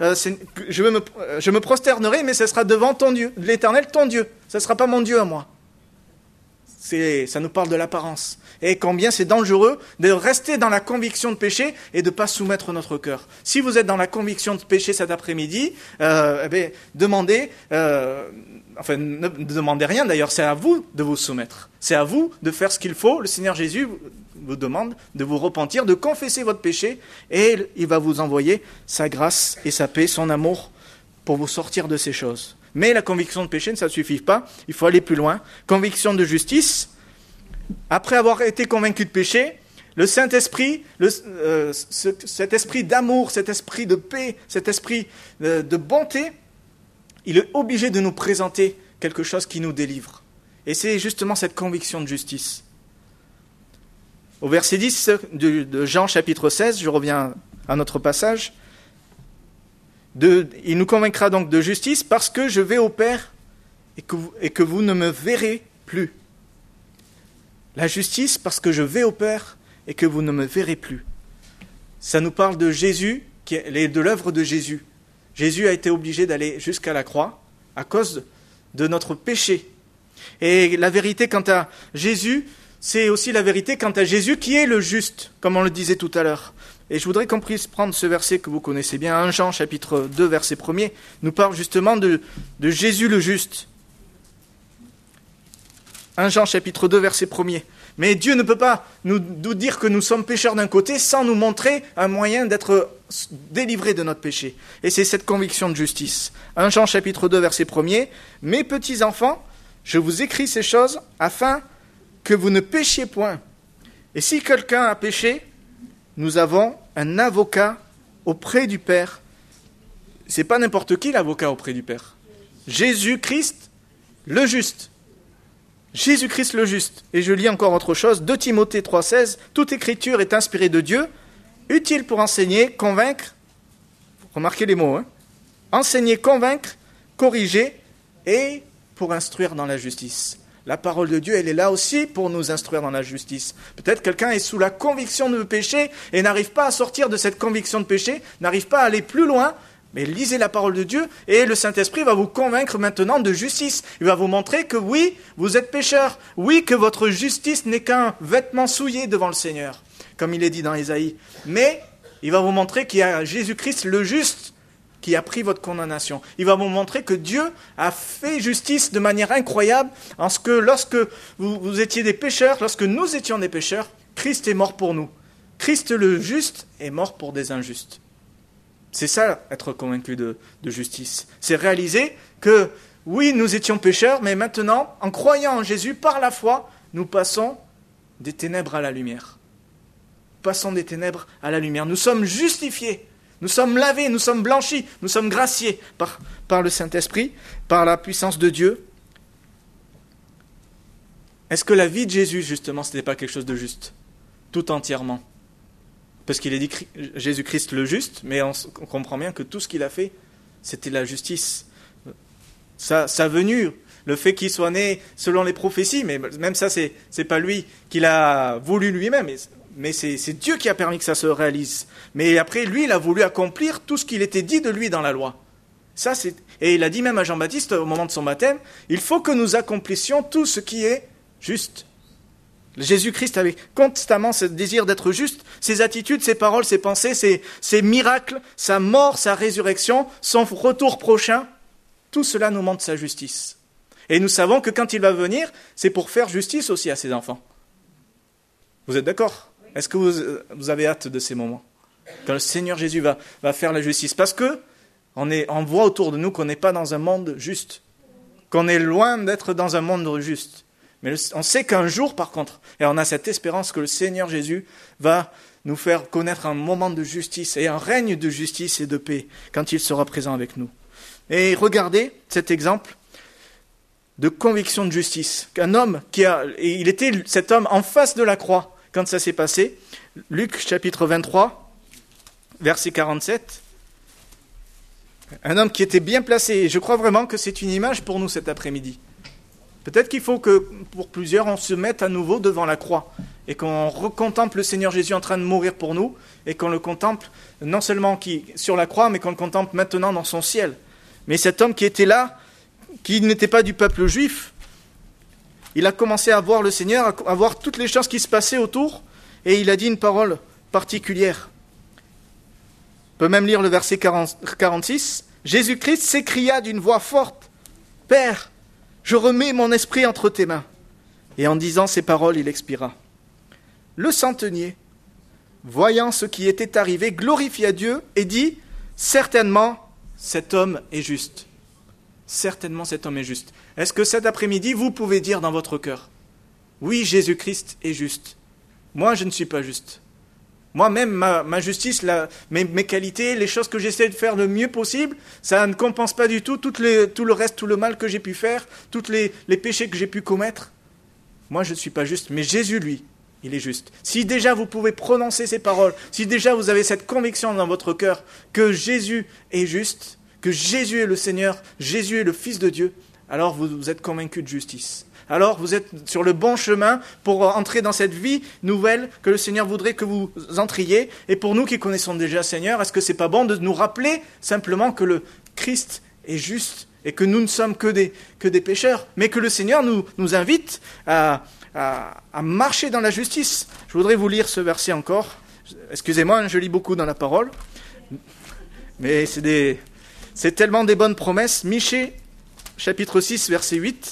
S1: me prosternerai, mais ce sera devant ton Dieu, l'Éternel, ton Dieu. Ce ne sera pas mon Dieu à moi. Ça nous parle de l'apparence. Et combien c'est dangereux de rester dans la conviction de péché et de ne pas soumettre notre cœur. Si vous êtes dans la conviction de péché cet après-midi, demandez, ne demandez rien d'ailleurs, c'est à vous de vous soumettre. C'est à vous de faire ce qu'il faut. Le Seigneur Jésus vous demande de vous repentir, de confesser votre péché et il va vous envoyer sa grâce et sa paix, son amour pour vous sortir de ces choses. Mais la conviction de péché, ça ne suffit pas, il faut aller plus loin. Conviction de justice, après avoir été convaincu de péché, le Saint-Esprit, cet esprit d'amour, cet esprit de paix, cet esprit de bonté, il est obligé de nous présenter quelque chose qui nous délivre. Et c'est justement cette conviction de justice. Au verset 10 de Jean chapitre 16, je reviens à notre passage, il nous convaincra donc de justice parce que je vais au Père et que vous ne me verrez plus. La justice parce que je vais au Père et que vous ne me verrez plus. Ça nous parle de Jésus, de l'œuvre de Jésus. Jésus a été obligé d'aller jusqu'à la croix à cause de notre péché. Et la vérité quant à Jésus, c'est aussi la vérité quant à Jésus qui est le juste, comme on le disait tout à l'heure. Et je voudrais qu'on puisse prendre ce verset que vous connaissez bien, 1 Jean chapitre 2, verset 1er, nous parle justement de Jésus le juste. 1 Jean chapitre 2, verset 1er. Mais Dieu ne peut pas nous dire que nous sommes pécheurs d'un côté sans nous montrer un moyen d'être délivrés de notre péché. Et c'est cette conviction de justice. 1 Jean chapitre 2, verset 1er. Mes petits enfants, je vous écris ces choses afin que vous ne péchiez point. Et si quelqu'un a péché, nous avons un avocat auprès du Père. C'est pas n'importe qui l'avocat auprès du Père. Jésus-Christ, le juste. Jésus-Christ le juste. Et je lis encore autre chose, 2 Timothée 3,16, toute écriture est inspirée de Dieu, utile pour enseigner, convaincre, remarquez les mots, enseigner, convaincre, corriger et pour instruire dans la justice. La parole de Dieu, elle est là aussi pour nous instruire dans la justice. Peut-être quelqu'un est sous la conviction de péché et n'arrive pas à sortir de cette conviction de péché, n'arrive pas à aller plus loin, mais lisez la parole de Dieu et le Saint-Esprit va vous convaincre maintenant de justice. Il va vous montrer que oui, vous êtes pécheurs. Oui, que votre justice n'est qu'un vêtement souillé devant le Seigneur, comme il est dit dans Ésaïe. Mais il va vous montrer qu'il y a Jésus-Christ le juste qui a pris votre condamnation. Il va vous montrer que Dieu a fait justice de manière incroyable en ce que lorsque vous étiez des pécheurs, lorsque nous étions des pécheurs, Christ est mort pour nous. Christ le juste est mort pour des injustes. C'est ça, être convaincu de justice. C'est réaliser que, oui, nous étions pécheurs, mais maintenant, en croyant en Jésus, par la foi, nous passons des ténèbres à la lumière. Passons des ténèbres à la lumière. Nous sommes justifiés, nous sommes lavés, nous sommes blanchis, nous sommes graciés par le Saint-Esprit, par la puissance de Dieu. Est-ce que la vie de Jésus, justement, ce n'était pas quelque chose de juste, tout entièrement ? Parce qu'il est dit Jésus-Christ le juste, mais on comprend bien que tout ce qu'il a fait, c'était la justice. Sa venue, le fait qu'il soit né selon les prophéties, mais même ça, c'est pas lui qui l'a voulu lui-même, mais c'est Dieu qui a permis que ça se réalise. Mais après, lui, il a voulu accomplir tout ce qu'il était dit de lui dans la loi. Et il a dit même à Jean-Baptiste, au moment de son baptême, il faut que nous accomplissions tout ce qui est juste. Jésus-Christ avait constamment ce désir d'être juste. Ses attitudes, ses paroles, ses pensées, ses miracles, sa mort, sa résurrection, son retour prochain, tout cela nous montre sa justice. Et nous savons que quand il va venir, c'est pour faire justice aussi à ses enfants. Vous êtes d'accord ? Est-ce que vous avez hâte de ces moments ? Quand le Seigneur Jésus va faire la justice. Parce que on voit autour de nous qu'on n'est pas dans un monde juste. Qu'on est loin d'être dans un monde juste. Mais on sait qu'un jour, par contre, et on a cette espérance que le Seigneur Jésus va nous faire connaître un moment de justice et un règne de justice et de paix quand il sera présent avec nous. Et regardez cet exemple de conviction de justice. Qu'un homme il était cet homme en face de la croix quand ça s'est passé. Luc chapitre 23, verset 47. Un homme qui était bien placé. Et je crois vraiment que c'est une image pour nous cet après-midi. Peut-être qu'il faut que, pour plusieurs, on se mette à nouveau devant la croix et qu'on recontemple le Seigneur Jésus en train de mourir pour nous et qu'on le contemple non seulement sur la croix, mais qu'on le contemple maintenant dans son ciel. Mais cet homme qui était là, qui n'était pas du peuple juif, il a commencé à voir le Seigneur, à voir toutes les choses qui se passaient autour, et il a dit une parole particulière. On peut même lire le verset 46. Jésus-Christ s'écria d'une voix forte, « Père, je remets mon esprit entre tes mains. » Et en disant ces paroles, il expira. Le centenier, voyant ce qui était arrivé, glorifia Dieu et dit, « Certainement, cet homme est juste. » Certainement, cet homme est juste. Est-ce que cet après-midi, vous pouvez dire dans votre cœur, « Oui, Jésus-Christ est juste. Moi, je ne suis pas juste. Moi-même, ma justice, mes qualités, les choses que j'essaie de faire le mieux possible, ça ne compense pas du tout tout le reste, tout le mal que j'ai pu faire, tous les péchés que j'ai pu commettre. Moi, je ne suis pas juste, mais Jésus, lui, il est juste. Si déjà vous pouvez prononcer ces paroles, si déjà vous avez cette conviction dans votre cœur que Jésus est juste, que Jésus est le Seigneur, Jésus est le Fils de Dieu, alors vous êtes convaincu de justice. Alors vous êtes sur le bon chemin pour entrer dans cette vie nouvelle que le Seigneur voudrait que vous entriez. Et pour nous qui connaissons déjà le Seigneur, est-ce que c'est pas bon de nous rappeler simplement que le Christ est juste et que nous ne sommes que des pécheurs, mais que le Seigneur nous invite à marcher dans la justice. Je voudrais vous lire ce verset encore. Excusez-moi, je lis beaucoup dans la parole, mais c'est tellement des bonnes promesses. Michée, chapitre 6, verset 8.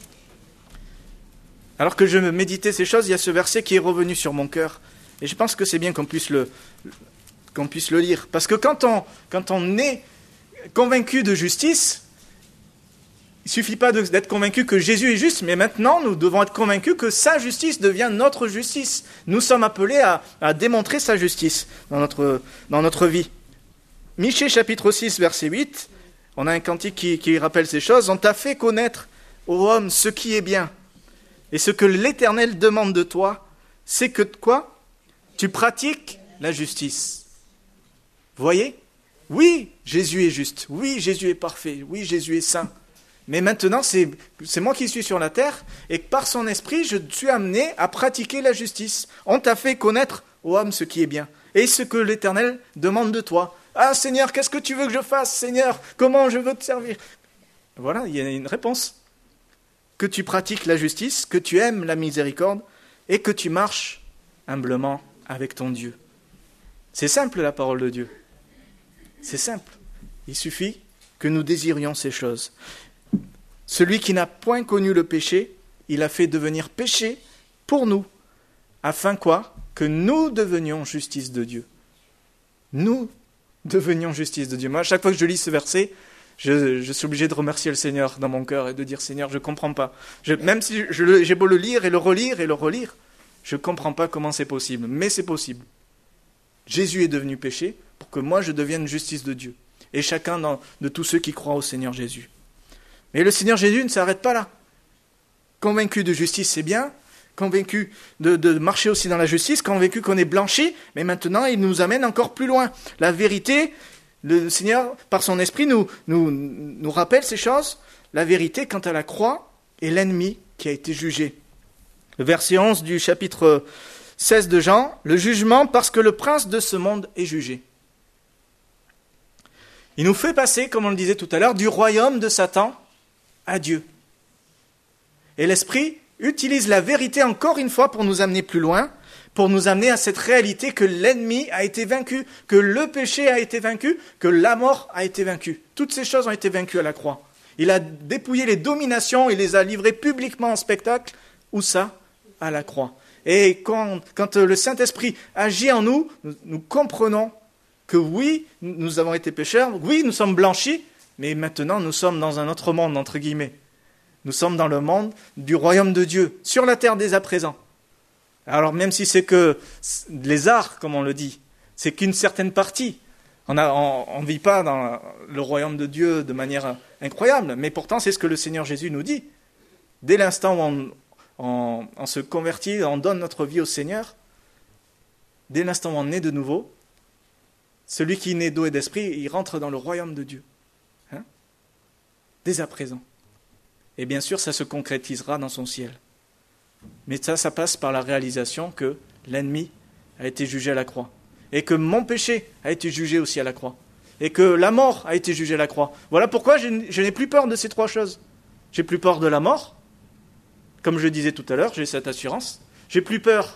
S1: Alors que je méditais ces choses, il y a ce verset qui est revenu sur mon cœur. Et je pense que c'est bien qu'on puisse le lire. Parce que quand on est convaincu de justice, il ne suffit pas d'être convaincu que Jésus est juste, mais maintenant nous devons être convaincus que sa justice devient notre justice. Nous sommes appelés à démontrer sa justice dans notre vie. Michée chapitre 6, verset 8, on a un cantique qui rappelle ces choses. « On t'a fait connaître, ô homme, ce qui est bien. Et ce que l'Éternel demande de toi, c'est que quoi ? Tu pratiques la justice. » Vous voyez ? Oui, Jésus est juste. Oui, Jésus est parfait. Oui, Jésus est saint. Mais maintenant, c'est moi qui suis sur la terre et par son esprit, je suis amené à pratiquer la justice. On t'a fait connaître, ô homme, ce qui est bien. Et ce que l'Éternel demande de toi. Ah Seigneur, qu'est-ce que tu veux que je fasse, Seigneur ? Comment je veux te servir ? Voilà, il y a une réponse. Que tu pratiques la justice, que tu aimes la miséricorde et que tu marches humblement avec ton Dieu. C'est simple la parole de Dieu. C'est simple. Il suffit que nous désirions ces choses. Celui qui n'a point connu le péché, il a fait devenir péché pour nous, afin quoi ? Que nous devenions justice de Dieu. Nous devenions justice de Dieu. Moi, à chaque fois que je lis ce verset, je suis obligé de remercier le Seigneur dans mon cœur et de dire « Seigneur, je ne comprends pas. » Même si j'ai beau le lire et le relire, je ne comprends pas comment c'est possible. Mais c'est possible. Jésus est devenu péché pour que moi je devienne justice de Dieu. Et chacun de tous ceux qui croient au Seigneur Jésus. Mais le Seigneur Jésus ne s'arrête pas là. Convaincu de justice, c'est bien. Convaincu de marcher aussi dans la justice. Convaincu qu'on est blanchi. Mais maintenant, il nous amène encore plus loin. La vérité... Le Seigneur, par son esprit, nous rappelle ces choses. La vérité, quant à la croix, est l'ennemi qui a été jugé. Le verset 11 du chapitre 16 de Jean, le jugement parce que le prince de ce monde est jugé. Il nous fait passer, comme on le disait tout à l'heure, du royaume de Satan à Dieu. Et l'esprit, utilise la vérité encore une fois pour nous amener plus loin, pour nous amener à cette réalité que l'ennemi a été vaincu, que le péché a été vaincu, que la mort a été vaincue. Toutes ces choses ont été vaincues à la croix. Il a dépouillé les dominations, il les a livrées publiquement en spectacle. Où ça? À la croix. Et quand le Saint-Esprit agit en nous, nous comprenons que oui, nous avons été pécheurs, oui, nous sommes blanchis, mais maintenant nous sommes dans un autre monde, entre guillemets. Nous sommes dans le monde du royaume de Dieu, sur la terre dès à présent. Alors même si c'est que les arts, comme on le dit, c'est qu'une certaine partie. On ne vit pas dans le royaume de Dieu de manière incroyable, mais pourtant c'est ce que le Seigneur Jésus nous dit. Dès l'instant où on se convertit, on donne notre vie au Seigneur, dès l'instant où on est de nouveau, celui qui naît d'eau et d'esprit, il rentre dans le royaume de Dieu. Dès à présent. Et bien sûr, ça se concrétisera dans son ciel. Mais ça passe par la réalisation que l'ennemi a été jugé à la croix. Et que mon péché a été jugé aussi à la croix. Et que la mort a été jugée à la croix. Voilà pourquoi je n'ai plus peur de ces trois choses. J'ai plus peur de la mort. Comme je disais tout à l'heure, j'ai cette assurance. J'ai plus peur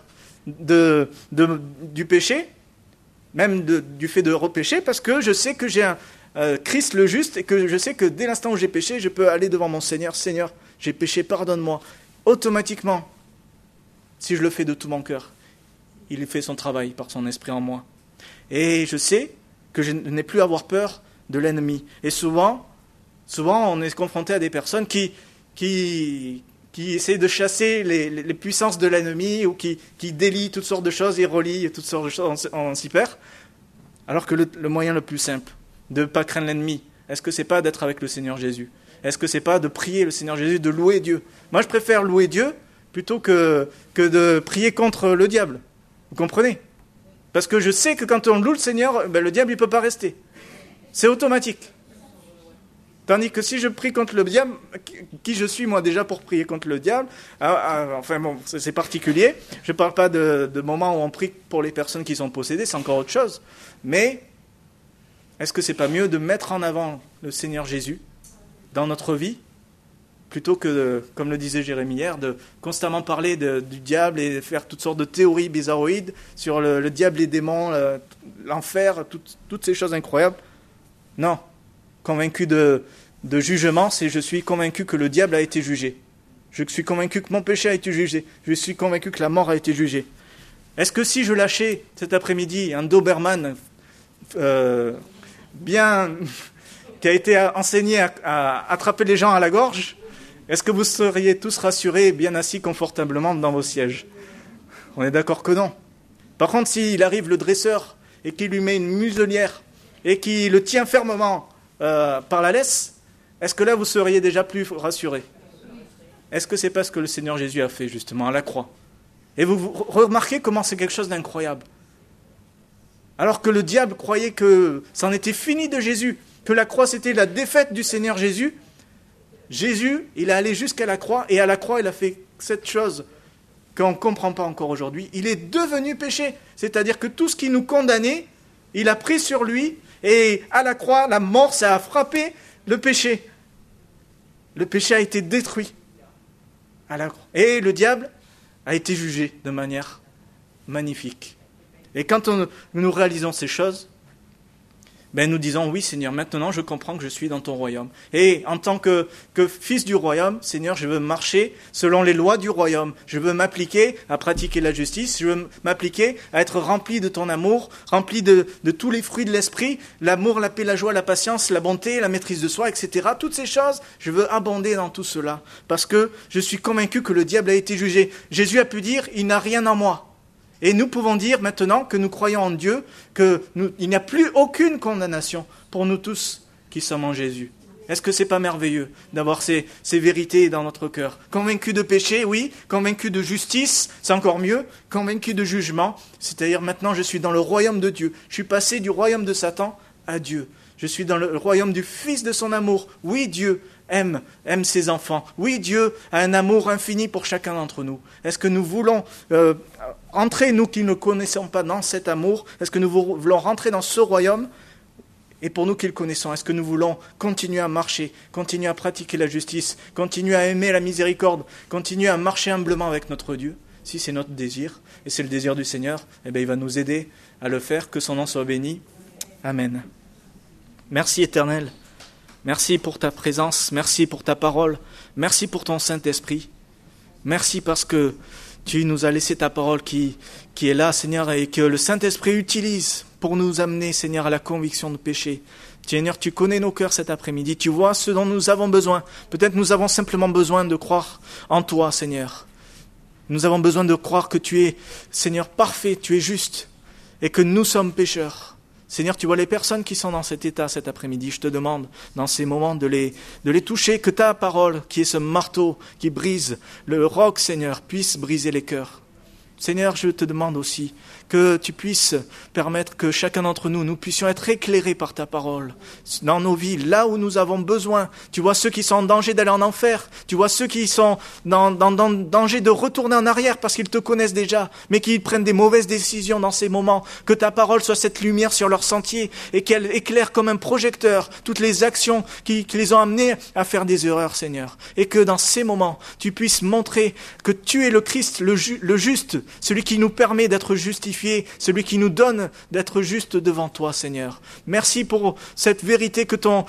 S1: du péché, même du fait de repécher, parce que je sais que j'ai un Christ le juste, et que je sais que dès l'instant où j'ai péché, je peux aller devant mon Seigneur. Seigneur, j'ai péché, pardonne-moi. Automatiquement, si je le fais de tout mon cœur, il fait son travail par son esprit en moi. Et je sais que je n'ai plus à avoir peur de l'ennemi. Et souvent, on est confronté à des personnes qui essaient de chasser les puissances de l'ennemi, ou qui délient toutes sortes de choses et relient toutes sortes de choses en s'y perd. Alors que le moyen le plus simple de ne pas craindre l'ennemi, est-ce que c'est pas d'être avec le Seigneur Jésus? Est-ce que c'est pas de prier le Seigneur Jésus, de louer Dieu? Moi, je préfère louer Dieu plutôt que de prier contre le diable. Vous comprenez? Parce que je sais que quand on loue le Seigneur, le diable il peut pas rester. C'est automatique. Tandis que si je prie contre le diable, qui je suis moi déjà pour prier contre le diable? Enfin bon, c'est particulier. Je ne parle pas de moments où on prie pour les personnes qui sont possédées, c'est encore autre chose. Mais est-ce que c'est pas mieux de mettre en avant le Seigneur Jésus dans notre vie, plutôt que, comme le disait Jérémie hier, de constamment parler du diable et faire toutes sortes de théories bizarroïdes sur le diable, les démons, l'enfer, toutes ces choses incroyables? Non. Convaincu de jugement, c'est je suis convaincu que le diable a été jugé. Je suis convaincu que mon péché a été jugé. Je suis convaincu que la mort a été jugée. Est-ce que si je lâchais cet après-midi un Doberman qui a été enseigné à attraper les gens à la gorge, est-ce que vous seriez tous rassurés et bien assis confortablement dans vos sièges? On est d'accord que non. Par contre, s'il arrive le dresseur et qu'il lui met une muselière et qu'il le tient fermement par la laisse, est-ce que là vous seriez déjà plus rassurés? Est-ce que c'est pas ce que le Seigneur Jésus a fait justement à la croix? Et vous remarquez comment c'est quelque chose d'incroyable. Alors que le diable croyait que c'en était fini de Jésus, que la croix c'était la défaite du Seigneur Jésus, Jésus, il est allé jusqu'à la croix, et à la croix il a fait cette chose qu'on ne comprend pas encore aujourd'hui. Il est devenu péché, c'est-à-dire que tout ce qui nous condamnait, il a pris sur lui, et à la croix, la mort, ça a frappé le péché. Le péché a été détruit à la croix. Et le diable a été jugé de manière magnifique. Et quand nous réalisons ces choses, nous disons, oui Seigneur, maintenant je comprends que je suis dans ton royaume. Et en tant que fils du royaume, Seigneur, je veux marcher selon les lois du royaume. Je veux m'appliquer à pratiquer la justice. Je veux m'appliquer à être rempli de ton amour, rempli de tous les fruits de l'esprit, l'amour, la paix, la joie, la patience, la bonté, la maîtrise de soi, etc. Toutes ces choses, je veux abonder dans tout cela. Parce que je suis convaincu que le diable a été jugé. Jésus a pu dire, il n'a rien en moi. Et nous pouvons dire maintenant que nous croyons en Dieu, qu'il n'y a plus aucune condamnation pour nous tous qui sommes en Jésus. Est-ce que c'est pas merveilleux d'avoir ces vérités dans notre cœur? Convaincu de péché, oui. Convaincu de justice, c'est encore mieux. Convaincu de jugement, c'est-à-dire maintenant je suis dans le royaume de Dieu. Je suis passé du royaume de Satan à Dieu. Je suis dans le royaume du Fils de son amour. Oui, Dieu aime ses enfants. Oui, Dieu a un amour infini pour chacun d'entre nous. Est-ce que nous voulons entrer, nous qui ne connaissons pas, dans cet amour? Est-ce que nous voulons rentrer dans ce royaume? Et pour nous qui le connaissons, est-ce que nous voulons continuer à marcher, continuer à pratiquer la justice, continuer à aimer la miséricorde, continuer à marcher humblement avec notre Dieu? Si c'est notre désir, et c'est le désir du Seigneur, eh bien, il va nous aider à le faire, que son nom soit béni. Amen. Merci Éternel, merci pour ta présence, merci pour ta parole, merci pour ton Saint-Esprit. Merci parce que tu nous as laissé ta parole qui est là, Seigneur, et que le Saint-Esprit utilise pour nous amener, Seigneur, à la conviction de péché. Seigneur, tu connais nos cœurs cet après-midi, tu vois ce dont nous avons besoin. Peut-être nous avons simplement besoin de croire en toi, Seigneur. Nous avons besoin de croire que tu es, Seigneur, parfait, tu es juste, et que nous sommes pécheurs. Seigneur, tu vois les personnes qui sont dans cet état cet après-midi. Je te demande, dans ces moments, de les toucher, que ta parole, qui est ce marteau qui brise le roc, Seigneur, puisse briser les cœurs. Seigneur, je te demande aussi que tu puisses permettre que chacun d'entre nous, nous puissions être éclairés par ta parole dans nos vies, là où nous avons besoin. Tu vois ceux qui sont en danger d'aller en enfer, tu vois ceux qui sont dans danger de retourner en arrière parce qu'ils te connaissent déjà, mais qui prennent des mauvaises décisions dans ces moments. Que ta parole soit cette lumière sur leur sentier et qu'elle éclaire comme un projecteur toutes les actions qui les ont amenés à faire des erreurs, Seigneur. Et que dans ces moments, tu puisses montrer que tu es le Christ, le juste, celui qui nous permet d'être justifiés, celui qui nous donne d'être juste devant toi, Seigneur. Merci pour cette vérité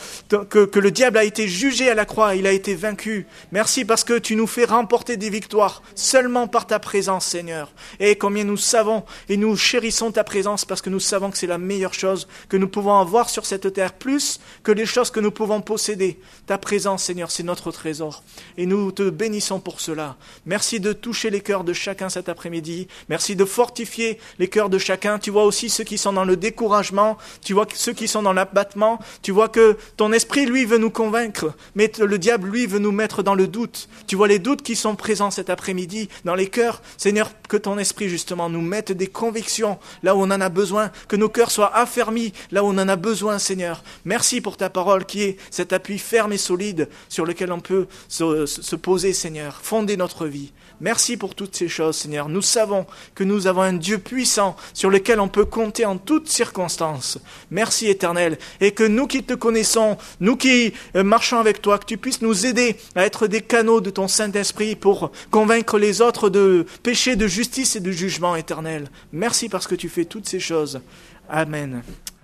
S1: que le diable a été jugé à la croix, il a été vaincu. Merci parce que tu nous fais remporter des victoires seulement par ta présence, Seigneur. Et combien nous savons et nous chérissons ta présence parce que nous savons que c'est la meilleure chose que nous pouvons avoir sur cette terre, plus que les choses que nous pouvons posséder. Ta présence, Seigneur, c'est notre trésor. Et nous te bénissons pour cela. Merci de toucher les cœurs de chacun cet après-midi. Merci de fortifier les cœurs de chacun. Tu vois aussi ceux qui sont dans le découragement. Tu vois ceux qui sont dans l'abattement. Tu vois que ton esprit, lui, veut nous convaincre. Mais le diable, lui, veut nous mettre dans le doute. Tu vois les doutes qui sont présents cet après-midi dans les cœurs. Seigneur, que ton esprit, justement, nous mette des convictions là où on en a besoin. Que nos cœurs soient affermis là où on en a besoin, Seigneur. Merci pour ta parole qui est cet appui ferme et solide sur lequel on peut se poser, Seigneur. Fonder notre vie. Merci pour toutes ces choses, Seigneur. Nous savons que nous avons un Dieu puissant sur lequel on peut compter en toutes circonstances. Merci, Éternel. Et que nous qui te connaissons, nous qui marchons avec toi, que tu puisses nous aider à être des canaux de ton Saint-Esprit pour convaincre les autres de péché, de justice et de jugement, Éternel. Merci parce que tu fais toutes ces choses. Amen.